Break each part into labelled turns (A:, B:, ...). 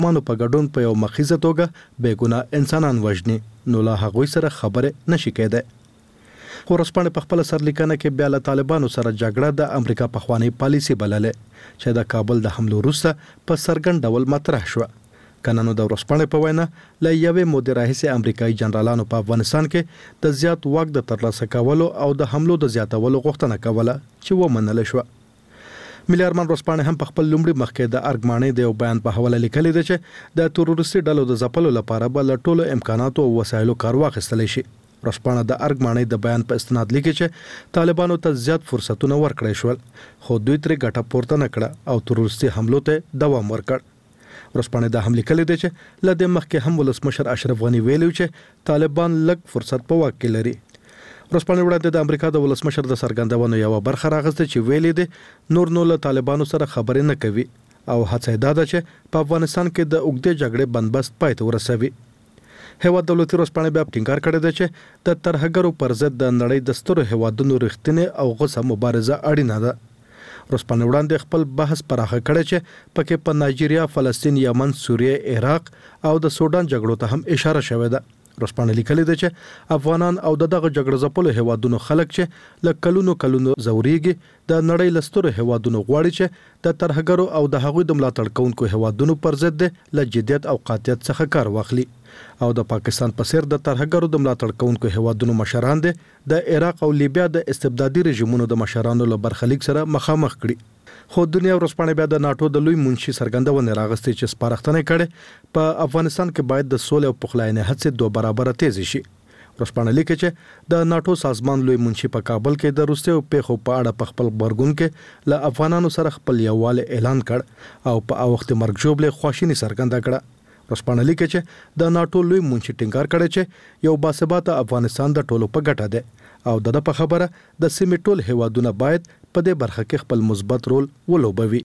A: مانو په ګډون په یو مخیزه توګه بیګناه انسانان وژني نو لا هغوی سره خبره نشي کېدای. خو ورځپاڼې په خپل سرلیکنه کې بیا له طالبانو سره جګړه د امریکا پخوانی پالیسي بللې چې د کابل د حملو وروسته په څرګند ډول مطرح شوه. کنانو د ورځپاڼې په وینا له یوې مودې راهیسې امریکایي جنرالانو په افغانستان کې د زیات واک د ترلاسه کولو او د حملو د زیاتولو غوښتنه کوله چې ومنل شوه. ملي ارمان ورځپاڼې هم په خپل لومړي مخکې د ارګمانۍ د یو بیان په حواله لیکلي دی چې د تروریستي ډلو د ځپلو لپاره به له ټولو امکاناتو او وسایلو کار واخیستلی شي. ورځپاڼه د ارګمانۍ د بیان په استناد لیکي چې طالبانو ته زیات فرصتونه ورکړی شول خو دوی ترې ګټه پورته نه کړه او تروریستي حملو ته دوام ورکړ. ورځپاڼې دا هم لیکلي دی چې له دې مخکې هم ولسمشر اشرف غني ویلي چې طالبان لږ فرصت په واک کې لري. ورځپاڼې وړاندې د امریکا د ولسمشر د څرګندونو یو برخه راغسته چې ویلي دی نور نو له طالبانو سره خبرې نه کوي او هڅه یې ده چې په افغانستان کې د اوږدې جګړې بندبست پای ته ورسوي. هیواد دولتي ورځپاڼې بیا ټینګار کړی دی چې د ترهګرو پر ضد د نړۍ د سترو هیوادونو رښتینې او غوڅه مبارزه اړینه ده. ورځپاڼې وړاندې خپل بحث پراخه کړی چې پکې په نایجیریا، فلسطین، یمن، سوریه، عراق او د سودان جګړو ته هم اشاره شوې ده. ورځپاڼې لیکلي ده چې افغانان او دغه جګړه ځپلو هیوادونو خلک چې له کلونو زوريږي د نړۍ له سترو هیوادونو غواړي چې د ترهګرو او د هغوی د ملاتړ کوونکو هیوادونو پر ضد له جديت او قاطعیت څخه کار واخلي او د پاکستان په څیر د ترهګرو د ملاتړ کوونکو هیوادونو مشران دي د عراق او لیبیا د استبدادي رژیمونو د مشرانو له برخلیک سره مخامخ کړي. خو دنیا ورځپاڼې بیا د ناتو د لوی منشي څرګندونه راغستې چې سپارښتنه کړي په افغانستان کې باید د سولې او پخلاینې هڅې دوه برابر تیز شي. ورځپاڼه لیکي چې د ناتو سازمان لوی منشي په کابل کې د روسي او پیښو په اړه په خپل خبرګون کې له افغانانو سره خپل یووالی اعلان کړ او په وخت مرګ جوړلې خواشینی څرګنده کړه. ورځپاڼه لیکي چې د ناتو لوی منشي ټینګار کړی چې یو باثباته افغانستان د ټولو په ګټه دی او د په خبره د سیمې ټول هیوادونه باید په دې برخه کې خپل مثبت رول ولوبوي.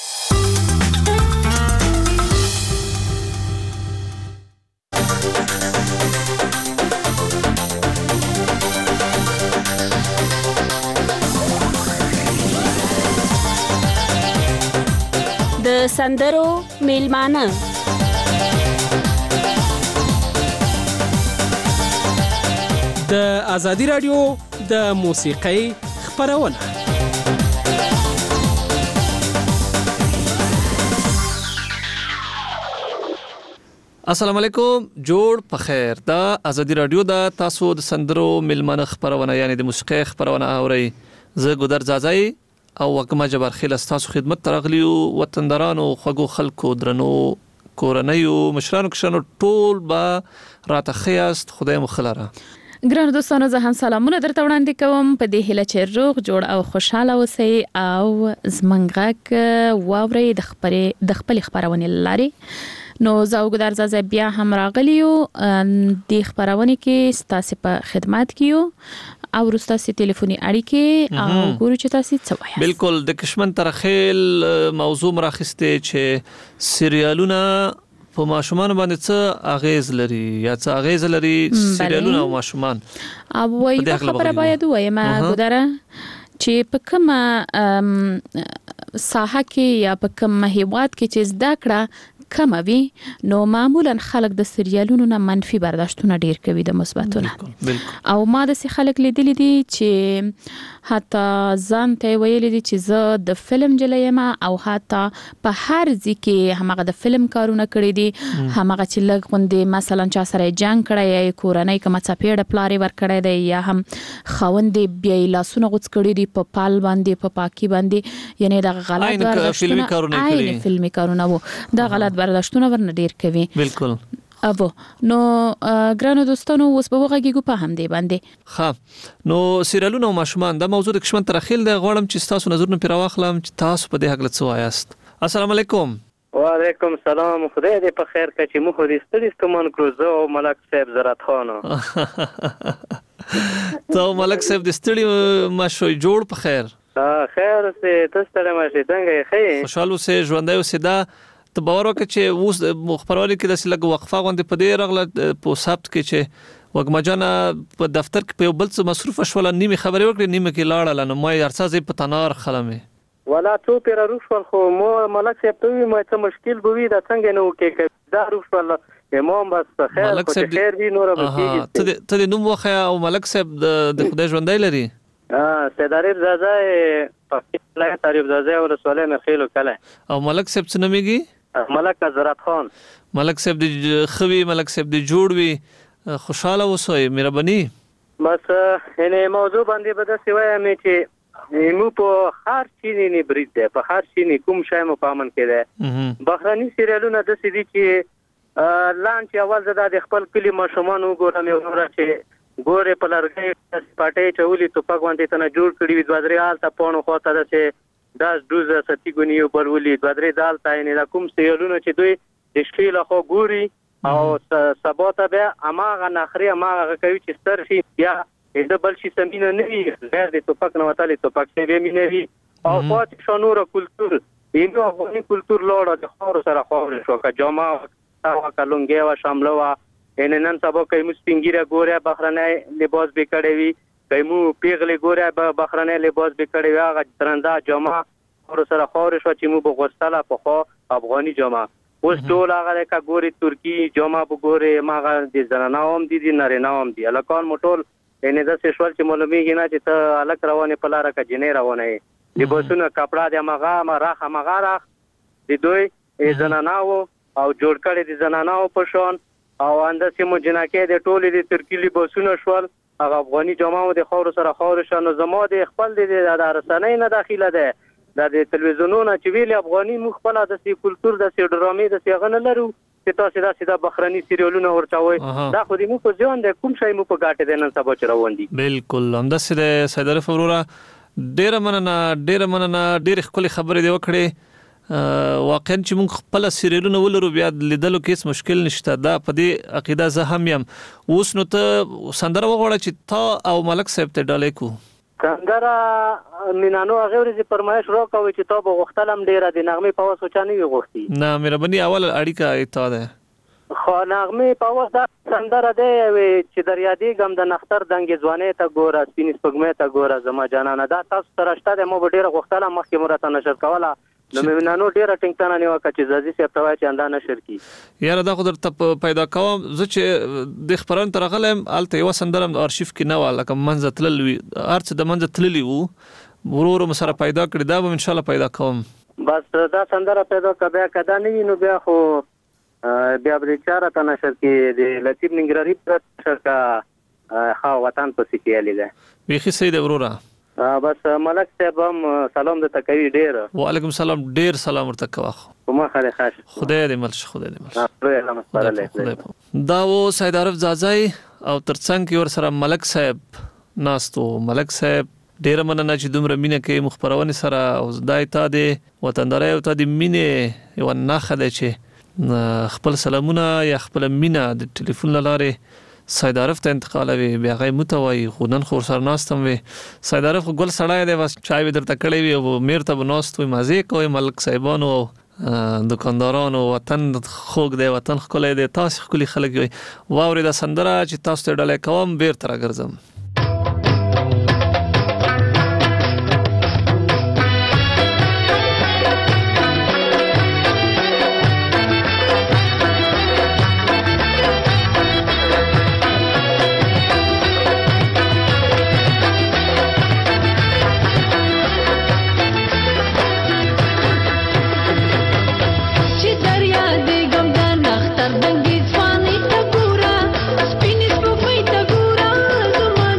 B: د سندرو میلمانه
C: د ازادي رادیو د موسیقۍ خبرونه. السلام علیکم، جوړ په خیر. د ازادي رادیو د تاسو د سندرو میلمانه خبرونه یعنی د موسیقۍ خبرونه اوري. زه ګودر زازای او وکما جبر خیل تاسو خدمت ترغلیو وطندارانو، خوګو خلکو، درنو کورنیو، مشرانو کشانو ټول با راته خیاست. خدای مو خلاره.
D: ګرانو دوستانو، زه هم سلامونه درته وړاندې کوم په دې هیله چې روغ جوړ او خوشاله اوسئ او زمونږ غږ واورئ د خپل خبرونې لاري. نو زه وګدار زازه بیا هم راغلیو د خبرونه کې ستاسو په خدمت کیو او ورستاسو ټلیفوني اړیکې او ګورو چې تاسو څه وایي.
C: بالکل د کشمن ترخیل موضوع مراخسته چې سریالونه په ماشومان باندې څه اغیز لري یا څه اغیز لري سریالونه او ماشومان. او
D: وایي خبره باید وایم ګودره چې په کومه ساحه کې یا په کومه هیواد کې چې زده کړه کم وي نو معمولا خلک د سریالونو نه منفي برداشتونه ډیر کوي د مثبتونه. او ما د سي خلک لیدل دي چې حتی ځان ته ویل دي چې زه د فلم جلیم او حتی په هر ځکه همغه د فلم کارونه کړی دي، همغه چې لګ غوندي مثلا چا سره جنگ کړی یا کورنۍ کومه چپېړه پلاری ور کړی دی یا هم خوندې بیا لاسونه غوڅ کړی دي په پال باندې په پاکي باندې، یعنی د غلط
C: فلمي کارونه
D: کړی فلمي کارونه وو د غلط برداشتونه ورنه ډیر کوي.
C: بالکل.
D: اوو نو ګرانو دوستانو اوس به وغږیږو په هم دی باندې.
C: ها نو سریالونه او ماشومان د موضوع د کشمن ترخیل د غوړم چې تاسو نظرونه پیرا واخلم چې تاسو په دې حق له څه وایاست. السلام علیکم.
E: وعلیکم السلام. خدای دې په خیر کړي چې مو خو دې ستړي ستومن کړو زه او ملک صاحب زرات خانو.
C: ته ملک صاحب دې ستړي ماشوي جوړ په خیر.
E: خیر سه تاسو ته ماشي څنګه یې خیر؟
C: خوشاله سه ژوندۍ اوسه دا ته باور وکړه چې اوس مخبرالي کې د لږ وقفه غونډه په دې رغله په سبت کې چې وګمجانا په دفتر کې په بل څه مصروف شول، نیمه خبرې وکړې نیمه کې لاړه لنه ما ارڅازې په تنار خلمه
E: ولا څو پیر روښول خو مو ملک صاحب ته وی مې څه مشکل بوي دا څنګه نو کې دا روښول امام بس خیر خو خیر وی نور به کیږي
C: ته نوم وخه او ملک صاحب د خدای ژوندۍ لري
E: سید عارف زاده پکې عارف زاده او رسول مخیلو کله او
C: ملک صاحب څه نوميږي
E: ملک حضرت خان
C: ملک صاحب د خوي ملک صاحب د جوړ وي خوشاله وسوي مهرباني بس
E: نه موضوع باندې بده سوای مې چې مو په هر چینی نه برید ده په هر چینی کوم شای مو پامن کړي بهراني سیریالونه د سې دي چې لانچ اول زده د خپل کلی ماشومان وګورم یو نور چې ګوره په لارګي پټې چولې توپک باندې تنه جوړ کړی وي دوادري حال ته پونه خوته ده چې داس دوز ستی ګونی یو بلولي دوادري دال تاینه د کوم سیریالونه چې دوی د شکیل خو ګوري او سباته به اماغه نخري اماغه کوي چې ستر شي یا د بل شي سمینه نه وي غیر د توپک نه وتاله توپک څه به نه وي او پات شنور کلچر اینو افغاني کلچر لوړه د خور سره خور شو کا جما او کلونګي او شاملوا نن سبا کوي مسپینګیره ګوره بهرنۍ لباس به کړي وي کوي پیغلې ګوره بهرنۍ لباس به کړي وي هغه ترنده جما خور سره خور شو چې مو بغوستله په خو افغاني جما اوس ټول هغه کا ګوري ترکی جما وګوره ماغه د زنانوم دي نارینوم دي الکان موټول ان د سشوال چې معلومیږي نه چې ته الک روانه په لار کې جنې روانه دي بوسونه کپڑا د مغه د دوی زناناو او جوړ کړي د زناناو په شان او انداسې مو جنکه د ټولې د ترکیلی بوسونه شوال هغه افغاني جامو د خور سره خور شنو زمو د خپل د رسنۍ نه داخله ده د تلویزیونونو چې ویل افغاني مخبل د سی کلچر د سی ډرامې د سی غن لرو چې تاسو دا سیده بهرني سیریالونه ورچوي دا خو دې مو په ځان د کوم شي مو په ګاټه دینن سبا چروان دي
C: بالکل همداسې د سید عارف وروره ډیر مننه ډیر خپل خبرې دی وکړي واقعا چې موږ خپل سیریالونه ولرو بیا لیدلو کې مشکل نشته دا په دې عقیده زه هم یم اوس نو ته سندره وغوړه چې تا او ملک صاحب ته ډالې کو
E: سندره مینانو هغه ورځ پرمایش راکوي چې تاسو غوښتلم ډیره د نغمه په واسو چانه وي غوښتي
C: نه مهرباني اول اړیکه ایته ده
E: خو نغمه په واسو سندره ده چې دریادي غم د نختر دنګ ځوانه ته ګوره سپین سپګمه ته ګوره زما جانانه دا تاسو ترشته د مو ډیره غوښتلم مخکې مرته نشر کوله نو مینانو ډیره ټینګ نه وکړه چې زازي سي په چې انده نشر کی
C: یاره دا خو درته پیدا کوم زه چې د خبرن تر غلم الته یو سندرم د ارشیف کې نه واله کوم منځ تللی ارڅ د منځ تللی وو ورور مسره پیدا کړی دا به ان شاء الله پیدا کوم
E: بس دا سندره پیدا کبه کدا نه نو بیا خو بیا به چاره ته نشر کی د لطیف ننګرهاري پر شرکا خا وطن په سکیالي ده
C: ویخي سید وروره
E: بس ملک صاحب هم سلام د تکوي ډیر
C: وعلیکم سلام ډیر سلام ورته کوه
E: کومه خاله خاص
C: خدای دې مرش دا و سید عارف زازای او ترڅنګ کې ور سره ملک صاحب ناستو ملک صاحب ډیر مننه چې دومره مینه کې مخبرونه سره او زدای ته د وطنداري او ته د مینه یو نخه ده چې خپل سلامونه یا خپل مینه د ټلیفون لاره سید عارف ته انتقالوي بیا غي متوي خونن خور سر ناستم وي سید عارف ګل سړای دی بس چای درته کړی وي او میر ته بنوست وي مزه کوي ملک صاحبانو دکاندارانو وطن خوګ دی وطن خلک دی تاسو خولي خلک وي واوري دا سندره چې تاسو ته ډلې کوم بیر تر ګرځم
F: Zuma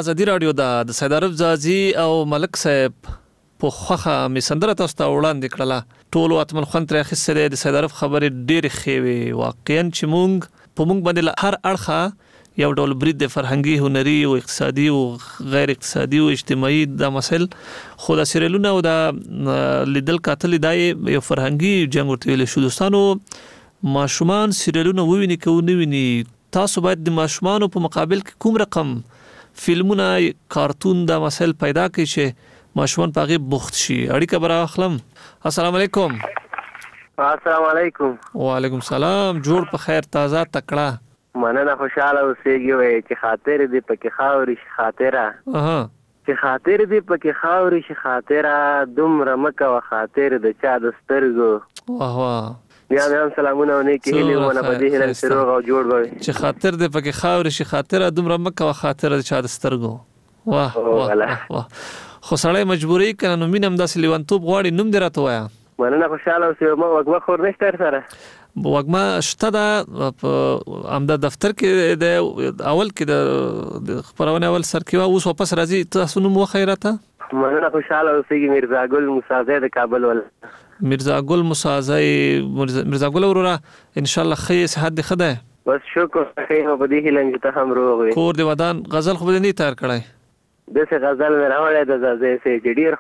C: ازادي رادیو د سید عرب زازي او ملک صاحب په خوخه می سندره تاسو ته وړاندې کړله ټول اتمن خون تر اخیسته د سید عرب خبرې ډېرې خوي واقعا چې مونږ باندې هر اړخه یو ډول برید د فرهنګي هنري او اقتصادي او غیر اقتصادي او اجتماعي د مسل خو د سیریلونو او د لیدل قاتل دای یو فرهنګي جنگ ورته ویل شو دوستانو ماشومان سیریلونو وویني کو نه ویني تاسو باید د ماشومان په مقابل کې کوم رقم فلمونه کارتون د مسل پیدا کړئ چې ماشومان پاغي بوخت شي اړیکه برا اخلم السلام علیکم
E: السلام علیکم
C: وعلیکم السلام جوړ په خیر تازه تکړه
E: مننه خوشاله اوسېږي وای چې خاطر دې پکې خاوري شي خاطره چې خاطر دې پکې خاوري شي خاطره دومره مکه وا خاطر د چا د سترګو
C: واه واه
E: بیا هم سلامونه ونه کې هلي ونه په دې هلل سروغ او جوړ وای
C: چې خاطر دې پکې خاوري شي خاطره دومره مکه وا خاطر د چا د سترګو واه واه خو سړی مجبوري کنه نو مینم داسې لیوانتوب غواړي نوم دې راته وایا
E: مننه خوشاله اوسې ما وګما خور نشته سره
C: وګما شته دا په امدا دفتر کې د اول کې د خبرونه اول سر کې اوس واپس راځي تاسو نو مو خیراته
E: مننه خوشاله اوسې مرزا ګل موسی د کابل ول
C: مرزا ګل موسی مرزا ګل ورورا ان شاء الله خیر صحت دې خدای
E: بس شکر خیر په دې هلنګ ته هم روغ وي
C: کور دې ودان غزل خو دې نه تیار کړای
E: دغه غزل مې راوړې د زازې سي ډیر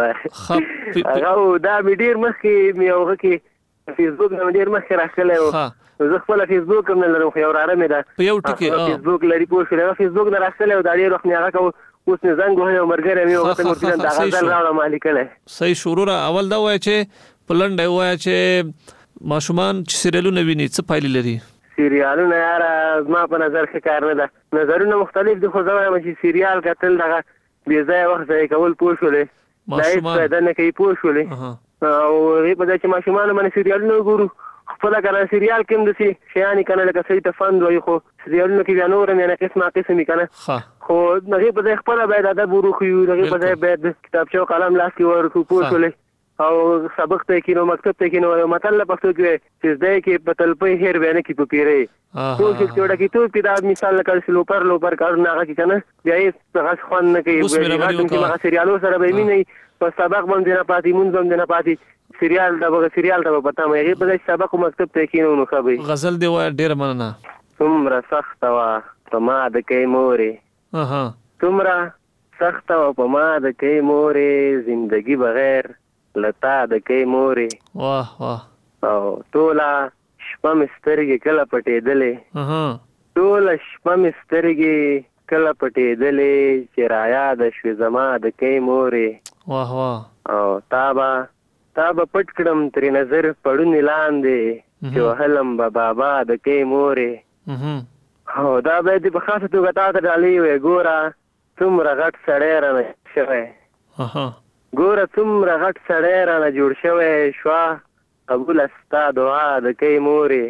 E: خوندور هغه دا مې ډیر مخکې مې اوغه کې فیسبوک مې ډیر مخکې راخلې زه خپل فیسبوک هم لرم خو یو راره مې ده
C: په یو ټکی
E: فیسبوک لري پوه شو فیسبوک نه راخلې دا ډیر وخت نه هغه اوس نه زنګ وهه مرګره مې اوغه ته مرګ دا غزل راوړم مالکله
C: صحیح شروع اول دا وای چې پلنډ وای چې ماشومان چې سیریالونه ویني څه پایلې لري
E: سیریالونه یار ما په نظر کې کار نه ده نظرونه مختلف دي خو زه وایم چې سیریال کتل دغه بې ځای وخت ضایع کول پوه شولې دا هیڅ فایده نه کوي پوه شولې او هغې په ځای چې ماشومانو باندې سیریالونه وګورو خپله که نه سیریال کې هم داسې شیانې که نه لکه سړي ته فند وایي خو سیریالونو کې بیا نور هم یعنې قسمه قسم وي که نه خو هغې په ځای خپله باید ادب وروښیو هغې په ځای باید کتابچه او قلم لاس کې ورکړو پوه شولې او سبق ته کینو مکتب ته کینو یو متل پښتو کې چې زده کې په تلپۍ هیر بیان کې په پیری ټول چې جوړه کې ټول کتاب مثال لکه لوپر کارونه هغه کې کنه بیا یې هغه خوان نه کوي چې هغه سریالو سره به مینه په سبق باندې نه پاتې مونږ باندې نه پاتې سریال ته پتا مې په سبق مکتب ته کینو نو خبي
C: غزل دی وای ډیر مننه
E: څومره سخت وا په ما د کې مورې څومره سخت وا په ما د کې مورې زندگی بغیر لتا د کې مورې
C: واه واه
E: او ټوله شپه مې سترګې کله پټېدلې ټوله شپه مې سترګې کله پټېدلې چې رایاده شوې زما د کې مورې
C: واه واه
E: او تا به پټ کړم ترې نظر پړونې لاندې چې وهلم به بابا د کې مورې او دا به دې په خاصه توګه تا ته ډالۍ وې ګوره څومره غټ سړی رانه شوی ګوره څومره غټ سړی رانه جوړ شوی شوه قبوله ستا دعا د کې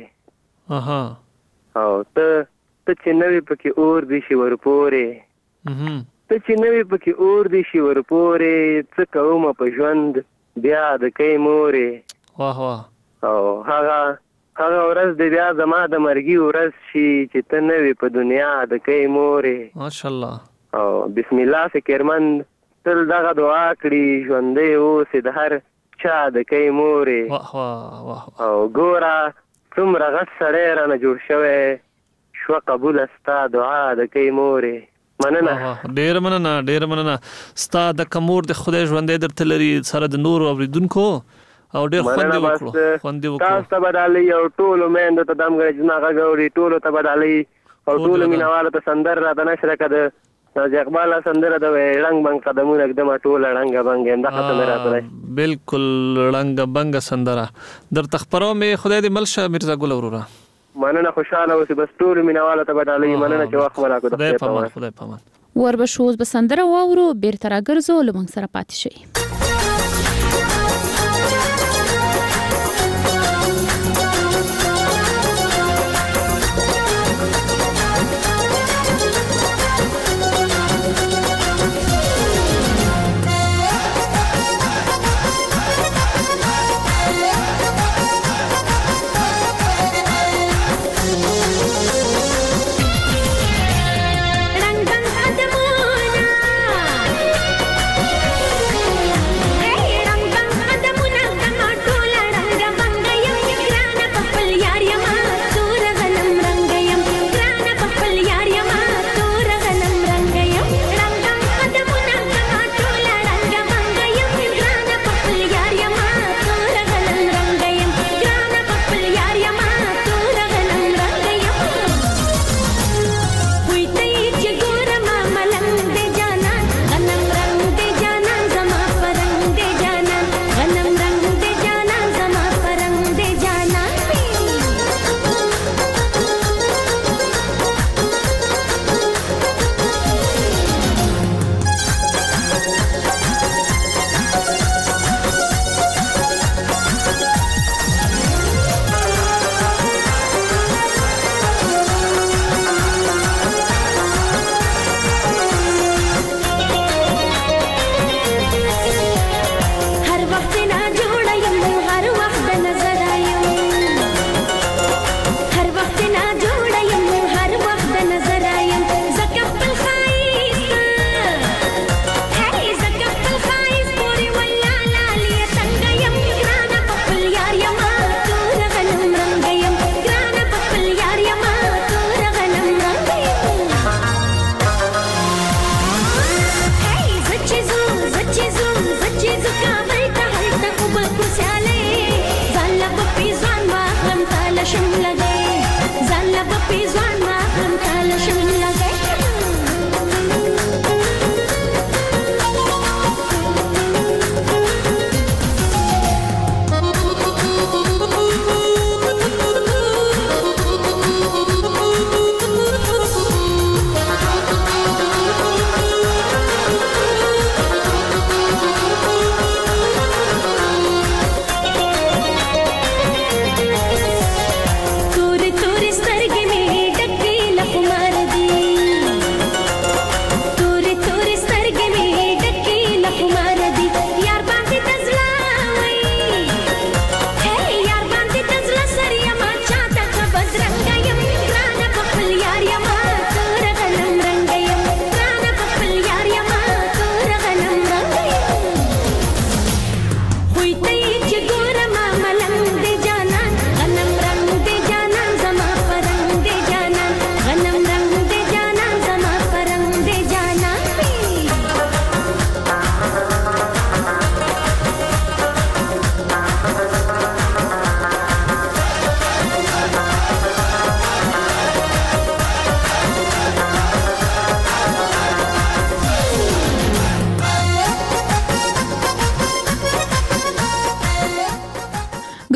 E: مورې او ته چې نوې پکې اور دي شي ورپورې ته چې نوې پکې اور دي شي ورپورې څه کومه په ژوند بیا د کې مورې
C: واه واه
E: او هغه ورځ دې بیا زما د مرګي ورځ شي چې ته نوې په دنیا د کې مورې
C: ماشاءالله
E: او بسم الله فکرمند تل دغه دعا کړي ژوندی اوسې د هر چا د کې مورې
C: واه واه
E: او ګوره څومره غټ سړی رانه جوړ شوی شوه قبوله ستا دعا د کې مورې مننه
C: ډیر مننه ستا د کمور د خدای ژوندی درته لري سره د نور اوریدونکو او ډیر خوندې وکړو
E: تاسو ته به ډالۍ او ټولو میندو ته دم غړي چې هغه ګوري ټولو ته به ډالۍ او ټولو مینوالو ته سندر راته نشره کده اقبال سندره د رنگ بنگ قدمونه एकदम ټول رنگ بنگ انده ختم راځي
C: بالکل رنگ بنگ سندره در تخپرو مې خدای دې ملشه مرزا ګل ورورا
E: مننه خوشاله اوسې بس ټول مینواله ته بدالې مننه چې وخت ولا کو د
C: خدای پامان
D: وربشوز بسندره واورو بیرته راګرځو لمن سره پاتې شي
F: रंग बंग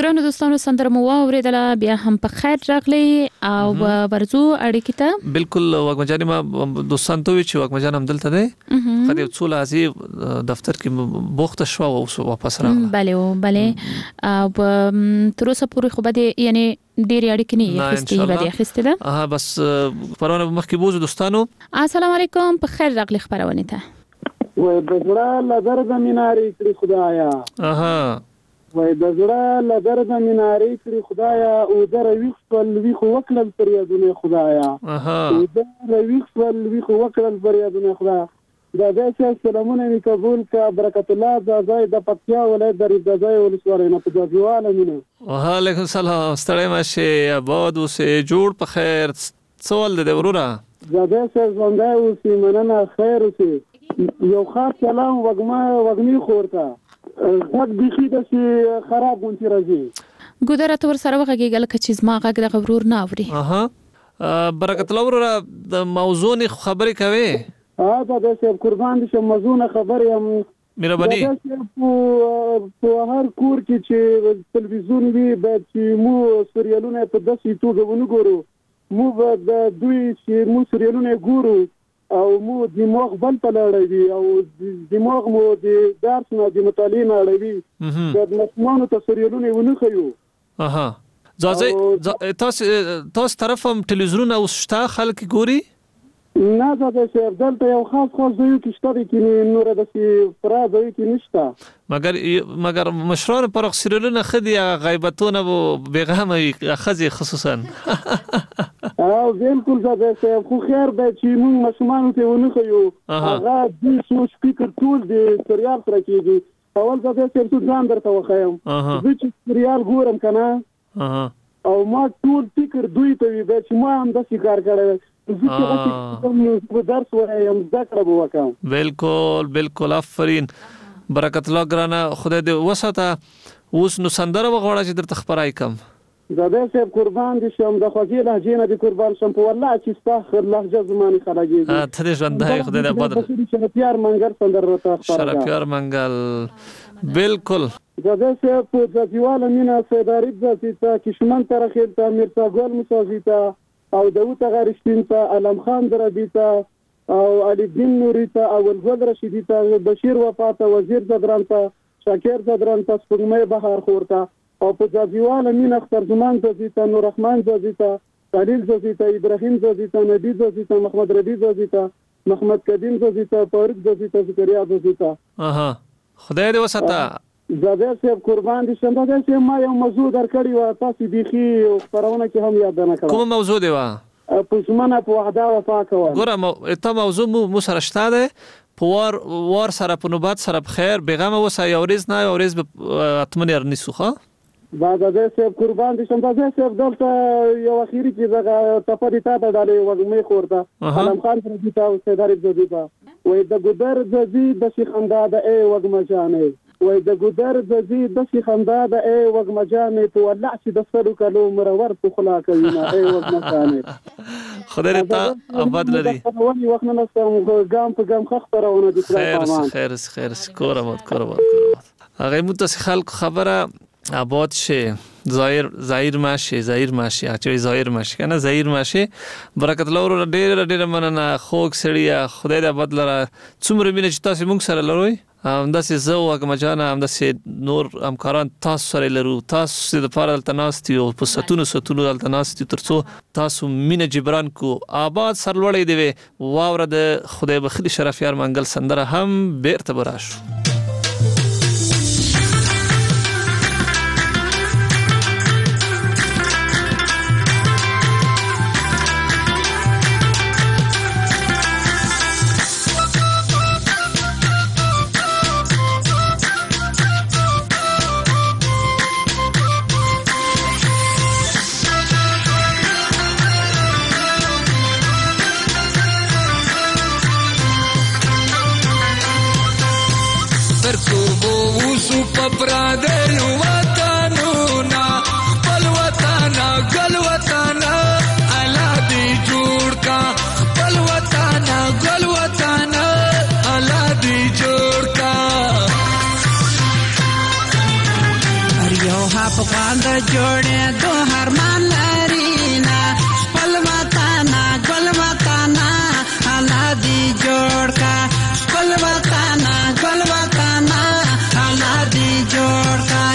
D: ګرانو دوستانو سندره مو واوریدله بیا هم په خیر راغلی او ورزو اړیکې ته
C: بالکل وګمجاني ما دوستان ته وی چې وګمجان هم دلته دی خدای څو لازم دفتر کې بوخت شو او واپس راغله
D: بله او تر اوسه پورې خو بده یعنی ډېر اړیکې نه یې خسته ده
C: بس پرونه مخکې بوزو دوستانو
D: السلام علیکم په خیر راغلی خبرونه ته
F: وای د زړه له درده میناري کړی خدایا وای د زړه له درده میناري کړی خدایا او در ویښول وی خو وکړل پر یادونه خدایا او در ویښول وی خو وکړل پر یادونه خدایا دا داسې سلامونه می قبول کا برکت الله زای د پکتیا ولایت د زای ولسوالۍ نه په ځوانه مینه
C: وعلیکم السلام ستړی ماشه آباد اوسه جوړ په خیر سوال د وروره
F: زده سر ژوندۍ اوسې مننه خیر اوسې یو خاص سلام وګمي خورته غږ بيخي د خراب غونتی راځي
D: ګودره تور سره وغږیږي چې زما غږ د غورور نه اوري
C: برکت الله وروره د موضوع خبرې کوي
F: دا د قربان دي موضوع خبرې هم
C: مهرباني
F: په هر کور کې چې تلویزیون وي باید چې مو سریالونه په داسې توګه ونګورو مو د دوی چې مو سریالونه ګورو او مو دماغ بل په لړوي او دماغ مو د درس نه د مطالعې نه لړوي د مسمانو تسریلونه ونه خيو
C: تاسو طرف هم تلویزیون او شتا خلک ګوري
F: نه دا چې دلته یو خاص ځای کې شته کې نور د فرا ځای کې نشته
C: مګر مشران پر سریلونه خدي غیبتونه بیغمه خزي خصوصا
F: بالکل دا چې خو خیر به چې موږ مسلمانانو ته ونه خيو هغه د سو سپیکر ټول د سریال سره کېږي اول دا چې څه ځان درته وخایم چې سریال ګورم کنه او ما ټول فکر دوی ته وي چې ما هم د کار کړی
C: بالکل آفرین برکت الله ګرانه خدای دې وساته اوس نو سندره وغواړه چې درته خبرای کم
F: زده صاحب قربان دي شم د خوږی لهجې نه دي قربان شم په والله چې استاخر لهجه زماني خلاږي
C: ته دې ژوندای خدای دې آباد
F: شرفیار منګل سندره وته
C: شرفیار منګل بالکل
F: زده صاحب په ځوال مینا سیداری ذاتی ته کشمن ترخیل ته مرزا ګل مساوي ته او داوود غارشتین ته علم خان دربی ته او علي الدین نوري ته او الګل رشیدی ته بشیر وفات وزیر زدران ته شاکر زدران ته سپوږمۍ بهار خورته او په ځوال مینا اختر زمان ته نور رحمان زیتا خلیل زیتا ابراهیم زیتا نبی زیتا محمد ربی زیتا محمد قدیم زیتا فاروق زیتا زکریا زیتا
C: خدای دې وساته
F: زده صاحب قربان دي شم دا چې ما یو موضوع درکړی و تاسو بيخي خبرونه کې هم یاد نه کړم
C: کوم موضوع دی وا
F: په زمانه په وحده وفا کوم
C: ګوره ته موضوع مو سره شته ده په سره په نوبات سره بخیر بیغمه وسه یو ورځ نه یو ورځ اتمنه رنسوخه
F: زده صاحب قربان دي شم زده صاحب دلته یو اخیری چې دغه تپدی تا ته ډالې وګمې خورته علم خان رضی تا او سیداری رضی تا وې د ګدر زدي د شیخندا د ای وګم جانې وای د ګودر د زی د خندا د ای وګمجانې په ولع چې د سرو کلو مرور په خلا کوي نه ای وګمجانې
C: خدای ته آباد لري
F: ونی وخت نه سم ګام په ګام خبرونه دي
C: خیر کورمت هغه متصل خلق خبره آباد شه زایر ماشي اچوي زایر ماشي کنه زایر ماشي برکت الله ور ډېر مننه خوږ سړیا خدای دې آباد لره څومره مینه چې تاسو موږ سره لروي همداسې زه وګمجانه همداسې نور همکاران تاسو سره لرو تاسو د پاره دلته ناست یو په ستونو دلته ناست ترڅو تاسو مینه جبران کو آباد سرلوړی دی واوره د خدای بخلی شرفیار منګل سندره هم بیرته براشو
G: پرادیو وطنونا خپل وطن ګل وطن الا دی جوړ کا خپل وطن ګل وطن الا دی جوړ کا
H: اریو ها پکان جوړې دو هرمان لرينا خپل وطن ګل وطن الله دې جوړ کا خپل وطن ګل وطن الله دې جوړ کا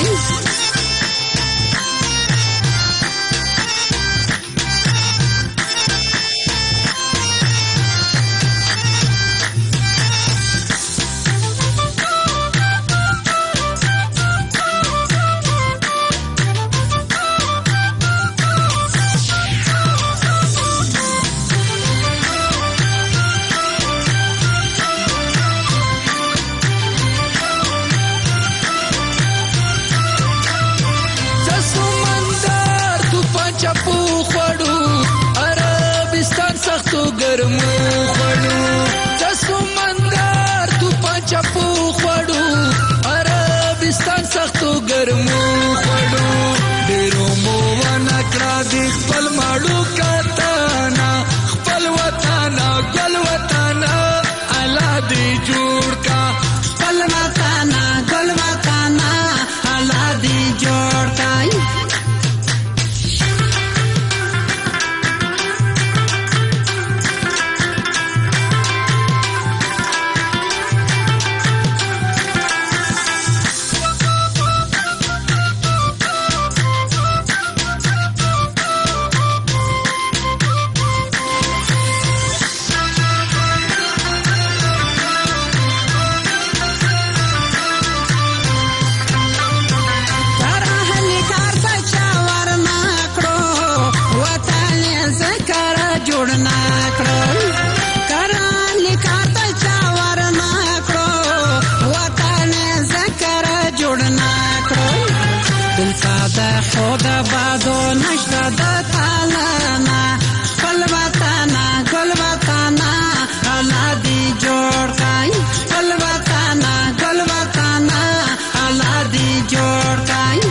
H: ګرمو خړو د سمندر تو پچپو خړو عربستان سختو ګرمو خړو ډیرو مو ونکړه د خپل ماړو کتانا خپل وطن ګل وطن الله دې جوړ کا خپل وطن ګل وطن الله دې جوړ کا خدا بادو نشتا دا تالانا خپل وطن ګل وطن الله دې جوړ کای خپل وطن ګل وطن الله دې جوړ کای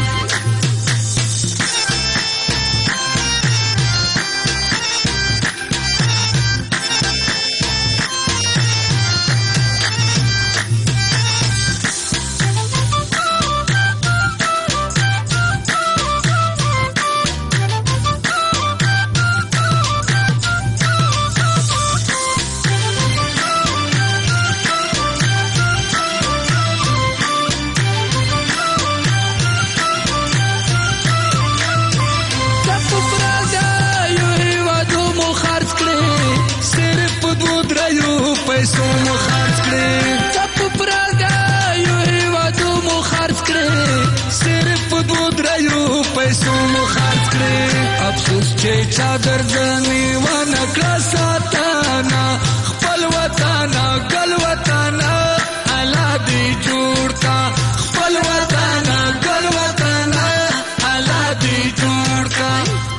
H: پیسو مو خرج کړې چپ پرګا یو هیوادو مو خرج کړې صرف دو درایو پیسو مو خرج کړې افسوس چې چا درځنی ونه کړه ساتانا خپل وطن ګل وطن الله دې جوړ کا خپل وطن ګل وطن الله دې جوړ کا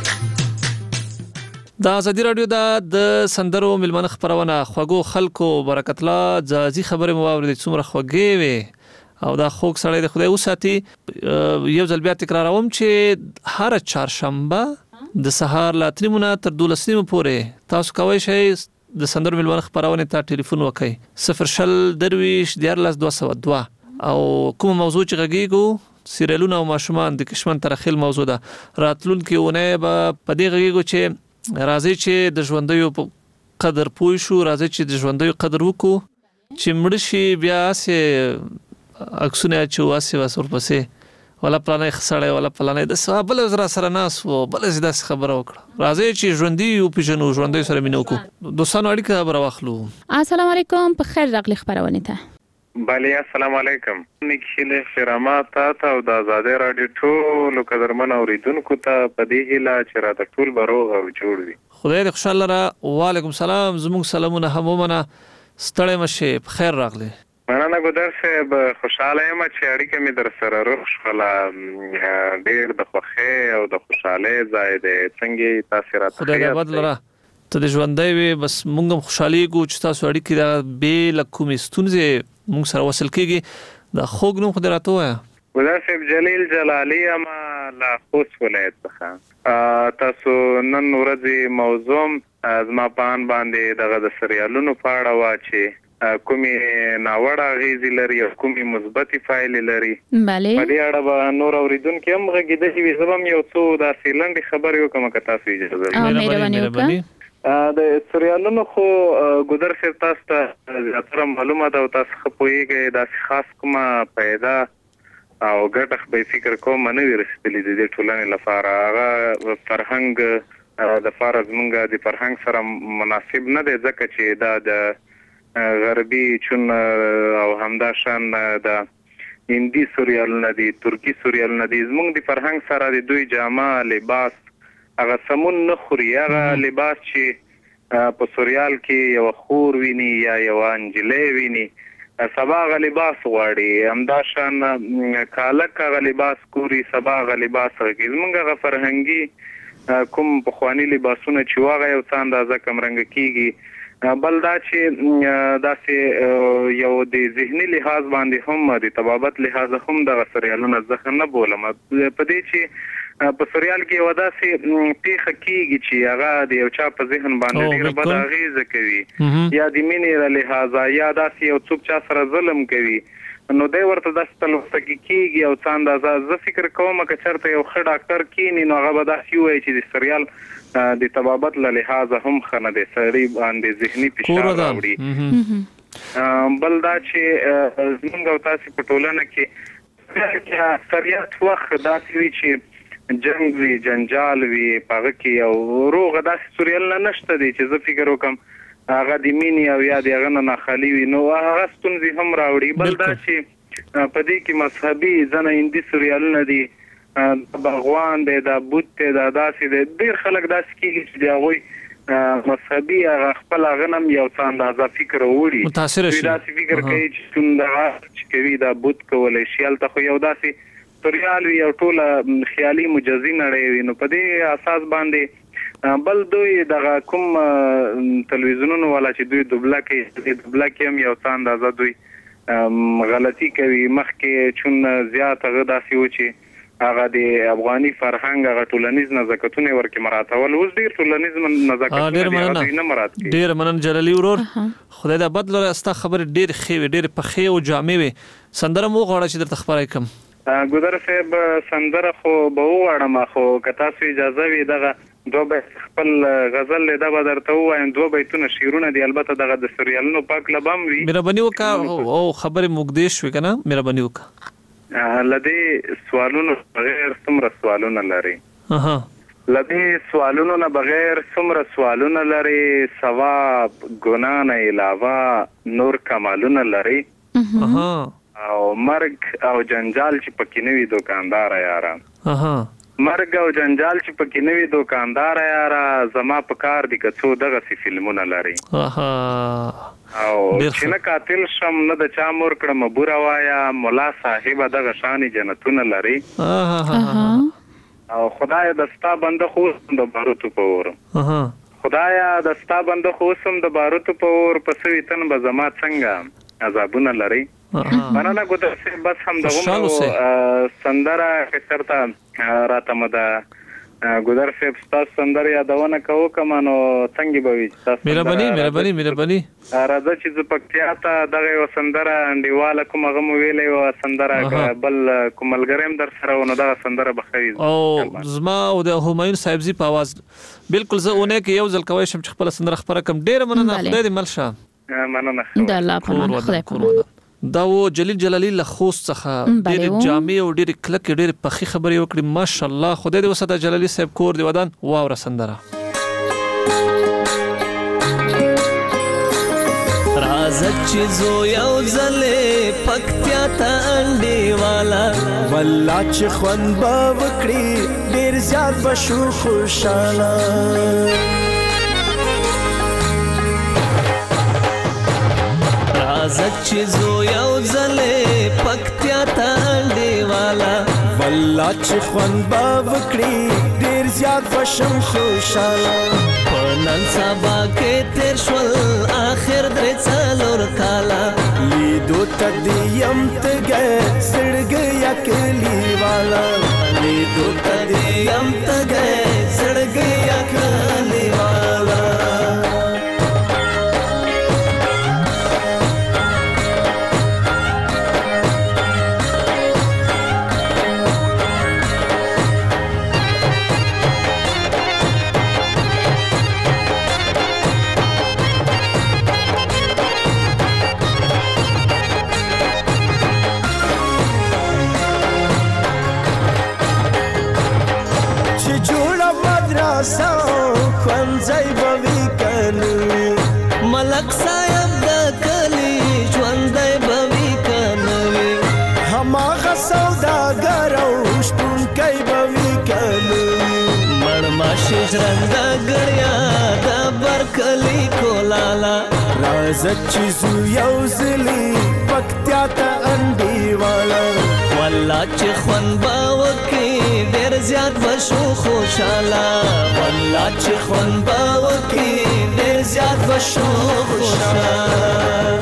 C: د ازادي رادیو د سندرو ملمن خبرونه خوګو خلکو برکت الله ځاځي خبره مواورد څومره خوګي وي او دا خوګ سړی د خدای وساتي یو ځل بیا تکراروم چې هر چهارشنبه د سهار لا تریمونه تر 12 پورې تاسو کوی شئ د سندرو ملمن خبرونه ته ټلیفون وکړئ 0 درویش 14202 او کوم موضوع چې غږیږو سیریلونه او ماشومان د کشمن ترخیل موضوع ده راتلونکي ونه به پدې غږیږو چې راځي چې د ژوندیو قدر پوه شو راځي چې د ژوندیو قدر وکړو چې مړ شي بیا سه اکسونه چې واسه وسور پسې ولا پلانې خسړې ولا پلانې د سوابل زرا سره ناس وو بل زدا خبره وکړه راځي چې ژوندۍ یو پیژنو ژوندۍ سره مينو کو دوستانو اړیکه خبره واخلو
D: السلام علیکم په خیر راغلی خبرونه ته
I: بله السلام علیکم نکشله خیرامات ته او د آزادي رادیو ټول قدرمن اوریدونکو ته په دې هیله چې را د ټول بروغ او جوړ وي
C: خدای دې خوشاله را وعلیکم السلام زموږ سلامونه همونه ستړی مشه په خیر راغلی
I: مننه ګودر صاحب خوشاله یم چې اړیکه می در سره روح شولا ډېر د خوښۍ او د خوشاله ځای دې څنګه تاسو راته
C: خدای دې بدل را ته د ژوندۍ وي بس مونږ هم خوشالي کو چې تاسو اړیکې دا به لکومې ستونزې مونږ سره وصل کیږي دا خوګ نوم خدای راته وایا
I: ګودر صاحب جلیل جلالی اما لا خوش ولایت څخه تاسو نن ورځې موضوع زما پان باندې دغه د سریالونو په اړه واچي کومې ناوړه اغېزې لري او کومې مثبتې پایلې لري.
D: بله
I: په دې اړه به نور اوریدونکي هم غږېدلي وي. زه به هم یو څو داسې لنډې خبرې وکړم که تاسو اجازه ولرئ.
D: مهرباني
I: د سریالونو خو ګودر صاحب تاسو ته زیاتره معلومه ده او تاسو ښه پوهېږئ داسې خاص کومه پیدا او ګټه خو به فکر کوم نه وي رسېدلې د دې ټولنې لپاره. هغه فرهنګ د فاره زمونږ د فرهنګ سره مناسب نه دی ځکه چې دا د غربي چون او همدا شان د هندي سریالونه دي ترکی سریالونه دي زمونږ د فرهنګ سره د دوی جامه لباس هغه سمون نه خوري. هغه لباس چې په سریال کې یو خور ویني یا یو انجلۍ ویني سبا هغه لباس غواړي. همدا شان کالک هغه لباس کوري سبا هغه لباس غواړي. زمونږ هغه فرهنګي کوم پخواني لباسونه چې هغه یو څه اندازه کمرنګ کیږي. بل دا چې داسې یو د ذهني لحاظ باندې هم د طبابت لحاظ هم دغه سریالونه زه نه بولم. په دې چې په سریال کې یو داسې پیښه کیږي چې هغه د یو چا په ذهن باندې ډېره بد اغېزه کوي یا د مینې له لحاظه یا داسې یو څوک چا سره ظلم کوي نو دی ورته داسې تلوسګي کیږي او څه اندازه زه فکر کوم که چېرته یو ښه ډاکټر کینی نو هغه به داسې ووایي چې د سریال د طبابت له لحاظه هم ښه نه دی سړي باندې ذهني فشار راوړي. بل دا چې زموږ او تاسې په ټولنه کې اکثریت وخت داسې وي چې جنګ وي جنجال وي په هغه کې یو روغه داسې سریال نشته دی چې زه فکر وکړم هغه د مینې او یا د هغه نه ناخالي وي نو هغه ستونزې هم راوړي. بل دا چې په دې کې مذهبي ځنه هندي سریالونه دي بغوان دی دا بوت دی دا داسې دی ډېر خلک داسې کېږي چې د هغوی مذهبي هغه خپل هغه نه هم یو څه اندازه فکر وړي
C: متاثره شي
I: داسې فکر کوي چې چون دغه چې کوي دا بوت کولی شي هلته خو یو داسې سریال وي او ټوله خیالي مجزي نړۍ وي نو په دې اساس باندې بل دوی دغه کوم تلویزیونونو والا چې دوی دوبله کوي دوبله کې هم یو څه اندازه دوی غلطي کوي مخکې چون زیات هغه داسې و چې هغه د افغاني فرهنګ هغه ټولنیز نزاکتونه ورکې مراعاتول اوس ډېر ټولنیز نزاکتونه نه مراعات کوي.
C: ډېر مننه جلالي ورور خدای دې بد لره ستا خبرې ډېرې ښې وي ډېرې پخې او جامې وي. سندره مو غواړه چې درته خبره کړم
I: ګودر صاحب سندره خو به وغواړم خو که تاسو اجازه وي دغه دوه بیت خپل غزل دا به درته ووایم دوه بیتونه شعرونه دي البته دغه د سریالونو پاک لبم وي.
C: مهرباني وکړه او خبرې موږ شوې که نه مهرباني وکړه.
I: لدې سوالونو بغیر څومره سوالونه لري لدې سوالونو نه بغیر څومره سوالونه لري ثواب ګناه نه علاوه نور کمالونه لري او مرګ او جنجال چې پکې نه وي دوکاندار یاره مرګ او جنجال چې پکې نه وي دوکاندار یاره زما په کار دي که څو دغسې فلمونه لري او چې نه قاتل شم نه د چا مور کړم بوره وایا ملا صاحب دغه شانې جنتونه لري او خدای د ستا بنده خو د باروتو په اور خدایا د ستا بنده خو سم د باروتو په اور په سوي تن به زما څنګه عذابونه لري. مننه ګودر صاحب بس هم دغه سندره چېرته راته مده ګودر صاحب ستاسو سندره یادونه کوو که نو څنګه به وي
C: مهرباني
I: راځه چې زه پکتیا ته دغه یوه سندره انډیواله کوم هغه مو ویلی وه سندره بل کوم ملګری هم در سره و نو دغه سندره به ښه وي
C: او زما او د همایون صاحبزي په اواز بلکل زه اونۍ کې یو ځل کوی شم چې خپله سندره خپره کړم. ډېره مننه خدای دې مل شه.
I: مننه
D: د الله په امان خدای په
C: دا و جلیل جلالی له خوست څخه ډېرې جامې او ډېرې کلکې ډېرې پخې خبرې وکړې ماشاءالله خدای دې وساته جلالی صاحب کور دې ودان واوره سندره
J: راځه چې زو یو ځلې پکتیا ته انډیواله والله چې خوند به وکړي ډېر زیات به شو خوشحاله راځه چې زو یو ځلې پکتیا ته انډیواله والله چې خوند به وکړي ډېر زیات به شم خوشحاله په نن سبا کې تېر شول آخر درې څلور کاله لیدو ته دې یم تږی زړګی کلیواله لیدو ته دې یم تږی زړګی کلیواله سوداګر او شپون کوي بوي کلو مړ ماشي ژرنده ګړیا د برکلی کولالا راځه چې زو یو ځلي پکتیا ته انډیواله والله چې خوند به وکړي ډېر زیات به شو خوشحاله والله چې خوند به وکړي ډېر زیات به شو خوشحاله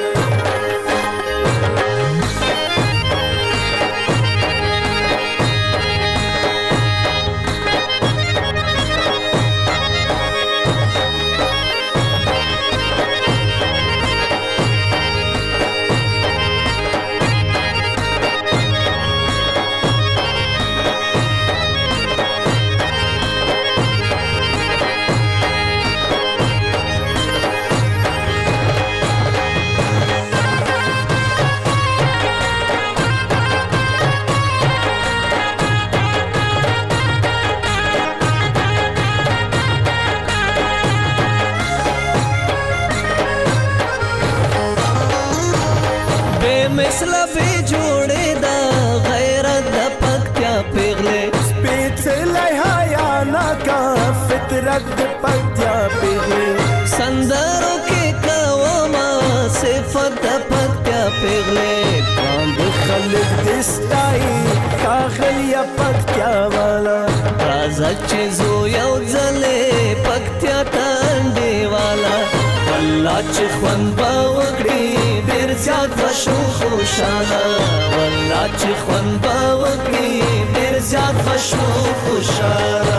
J: مثلا به جوړې دا غیرت د پکتیا پیغلې سپېڅلې حیا ناکا فطرت د پکتیا پیغلې سندرو کې کوما صفت د پکتیا پیغلې باند خلک دستای کاغلیا پکتیا والا راځه چې زو یو ځلې پکتیا تانډي والا والله چې خوند به وکړي ډېر زیات به شو خوشحاله والله چې خوند به وکړي ډېر زیات به شو خوشحاله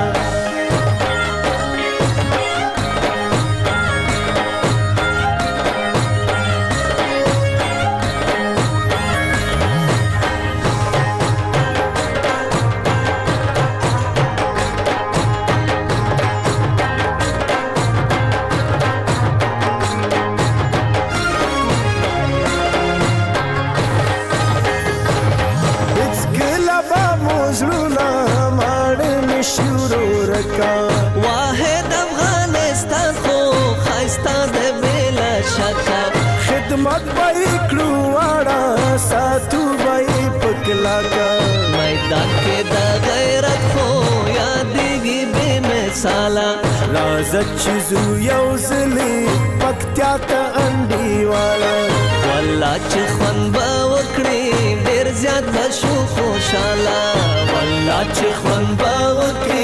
J: واحد افغانستان خو خایستا د بلا شکا خدمت بای کړو واړه ساتو بای پکلا کا میدان کې د غیرت خو یادېږي بے مثاله راځه چې زو یو ځلې پکتیا ته انډیواله والله چې خوند به وکړي ډېر زیات به شو خوشحاله والله چې خوند به وکړي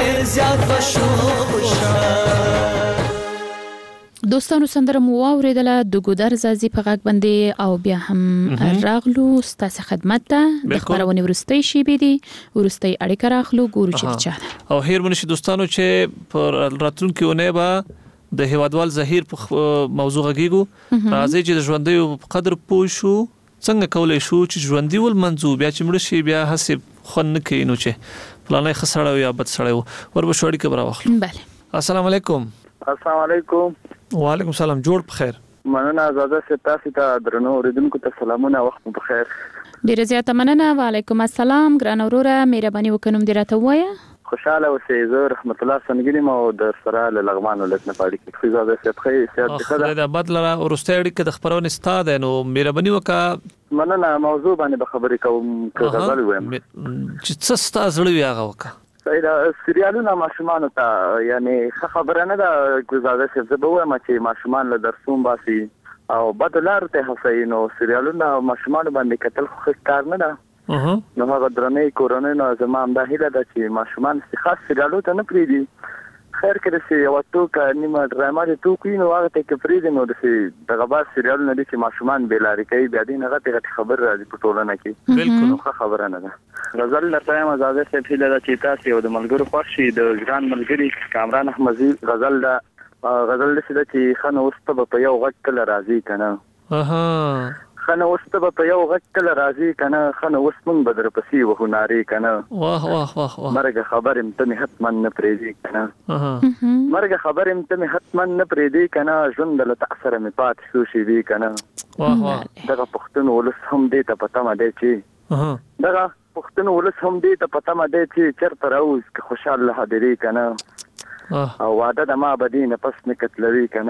D: دوستانو سندره مو واوریدله د ګودر زازي په غږ باندې او بیا هم راغلو ستاسو خدمت ته د خبرونه ورستۍ شي بيدي ورستۍ اړیکه راخلو ګورو چې چا
C: او هیر منشي دوستانو چې پر راتلونکو نه با د هیوادوال زهیر په موضوع غږیږو راځي چې د ژوندۍ په قدر پوه شو څنګه کولای شو چې ژوندۍ ول منځو بیا چې مړ شي بیا حساب خون نه کینو چې پلانې خسړاو یا بد سړیو وربه شوړی کبره واخلو
D: بله
C: السلام علیکم
I: السلام علیکم
C: وعلیکم السلام جوړ بخیر
I: مننه آزاده ستاسو ته درنو اوریدونکو ته سلامونه وخت مو بخیر
D: ډیره زیاته مننه وعلیکم السلام ګران اوروره مهرباني وکړم دې راته وایا
I: خوشاله اوسئ زه رحمت الله سنگینی مو در سره لغمان ولایت نه پاړی کې خو زاده ست خیر سیادت خدا
C: د بدل ورسته اړیکه د خبرونه ستاده نو مهرباني وکړه
I: مننه موضوع باندې خبرې کوم کړه وایم
C: چې څه ستاسو لوي هغه وکړه
I: سریالونه ماشومان ته یعنی خبره نه ده ګزاره څه به وایم چې ماشومان له درسوم باسي او بدلار ته حسینو سریالونه ماشومان باندې کتل خو کار نه ده نو هغه درنې کورونه نو زمام د هیله د چې ماشومان خاص سریالو ته نه پریدي خیر کړي چې یو ټوک نیمه ډرامه دي ټوک نو هغه ته کې پریدي نو د دغه باز سریال نه دي چې ماشومان بیلاری کوي بیا دې هغه ته خبر راځي په ټولنه کې بالکل خبره نه ده غزل لته مزاده څه فیل د چیتا سي او د ملګرو خوشي د ګران ملګری کامران احمدي غزل چې خنه واست په یو غټ کله راځي کنه خنه واست په یو غټ کله راځي کنه خنه واست مونږ بدر پسې و هناري کنه
C: واه واه واه
I: مرګ خبر امته حتما نه پریږي کنه مرګ خبر امته حتما نه پریږي کنه ژوند له تاثر می پات شو شي وی کنه
C: واه واه
I: دغه پښتون ولس هم دې ته پته ما دی چې دغه پښتون ولس هم دې ته پته ما دی چې چرته راوز که خوشاله حاضرې کنه او واده د ما بدی نه پس نکتلوي کنه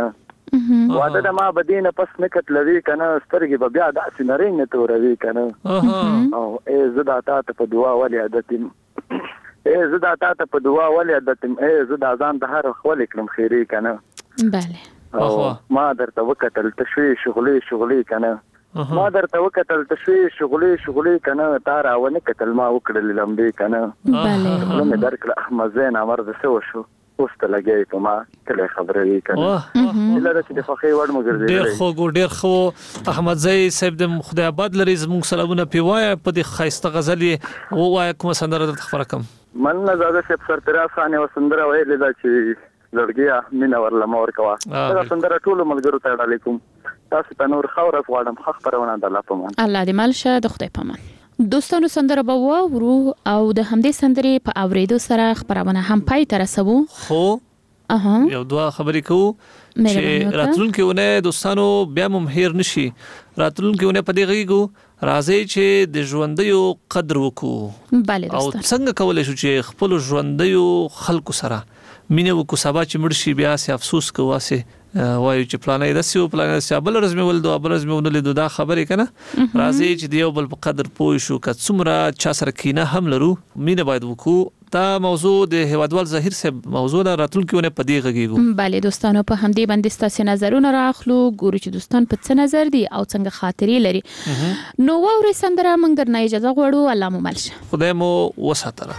F: واده د ما بدینه پس نه کتلوي کنه سترګې به بیا داسې نری نه توروي کنه او زه دا ته په دعا ولې عادت زه دا ته په دعا ولې عادت زه دا ځان د هر خپل کلم خیری کنه
D: بله
F: ما درته وکتل تشوي شغلي کنه ما درته وکتل تشوي شغلي کنه تا راونه کتل ما وکړل لمبي کنه
D: بله
F: نو مې درکړه احمد زین امر د څه شو اوس ته لګي په ما کله خبرې کنه لاره چې د فخې وړ مګر
C: ډېر خو احمد زئی صاحب د خدای آباد لري زموږ سلامونه پیوای په دې خاصه غزلې وای کوم سندره د خبره کم
F: من نه زاده چې پر ترافانه وسندره ویلې دا چې لړګیا مینا ورله مور کوا دا سندره ټول ملګرو ته علیکم تاسو ته نور خبره غواړم خخ پرونه د الله پمان
D: الله دې مال شه د خدای پمان. دوستانو سندره به واورو او د همدې سندرې په اوریدو سره خبرونه هم پای ته رسوو.
C: خو یو دوه خبرې کوو چې راتلونکي ونه دوستانو بیا مم هیر نشي. راتلونکي ونه په دې غږیږو راځي چې د ژوندیو قدر وکړو.
D: bale
C: او څنګه کولای شو چې خپل ژوندیو خلکو سره مینه وکړو سبا چې مړ شي بیا سي افسوس کوو واسه وایو چې پلانې داسې پلانې داسې بل ورځ مې ولدو بل ورځ مې ونلیدو دا خبرې کنه راځي چې دیو بل په قدر پوه شو که څومره چا سره کینه هم لرو مینه باید وکړو. دا موضوع د هوادوال ظاهر صاحب موضوع دا راتلونکي ونه پدې غږیږو.
D: bale دوستانو په همدې باندې ستاسو نظرونه راخلو ګورو چې دوستان په څه نظر دي او څنګه خاطرې لري. نو ووري سندره موږ درنه اجازه غواړو. الله مو ملشه
C: خدای مو وساتره.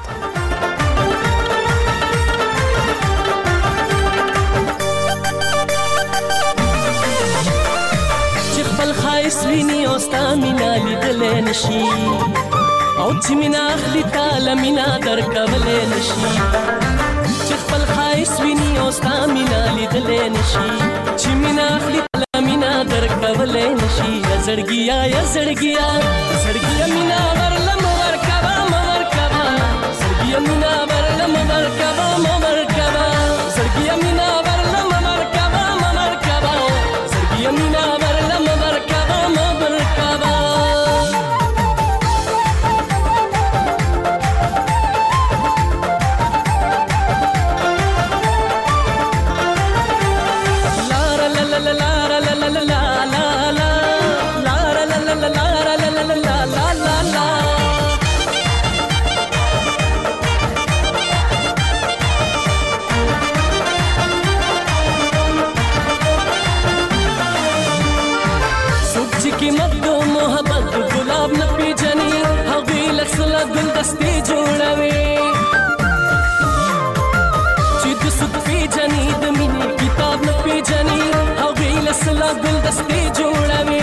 J: سوینی او ستا مینا لیدلې نشي او چې مینا اخلي تعالی مینا درکولې نشي چې خپل خایس ویني او ستا مینا لیدلې نشي چې مینا اخلي تعالی مینا درکولې نشي زړګیا مینا ورلم ورکبا زړګیا مینا ورلم ورکبا زړګیا مینا ورلم ورکبا زړګیا مینا دستي جوړوي چې د سود پیجنې د مینې کتاب نه پیجنې او ویل سلا ګل دستي جوړوي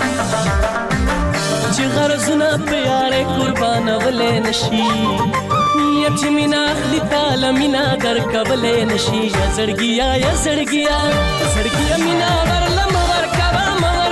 J: چې غرضونه په یارې قربان ولې نشي چې مینا اخلي تعالی مینا درکولې نشي زړګیا مینا ورلم ورکبا